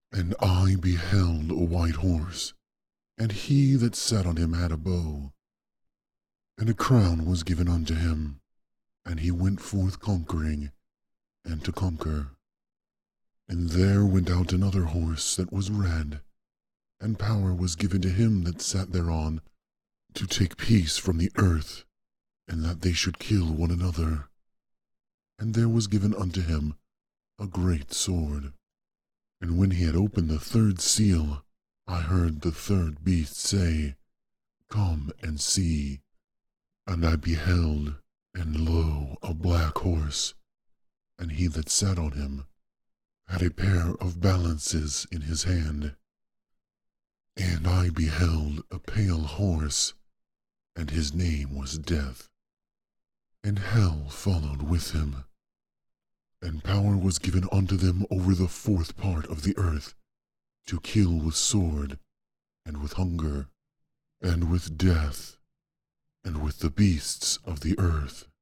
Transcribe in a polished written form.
And I beheld a white horse, and he that sat on him had a bow, and a crown was given unto him, and he went forth conquering, and to conquer. And there went out another horse that was red, and power was given to him that sat thereon, to take peace from the earth, and that they should kill one another. And there was given unto him a great sword. And when he had opened the third seal, I heard the third beast say, Come and see. And I beheld, and lo, a black horse, and he that sat on him had a pair of balances in his hand. And I beheld a pale horse, and his name was Death, and hell followed with him. And power was given unto them over the fourth part of the earth, to kill with sword, and with hunger, and with death, and with the beasts of the earth.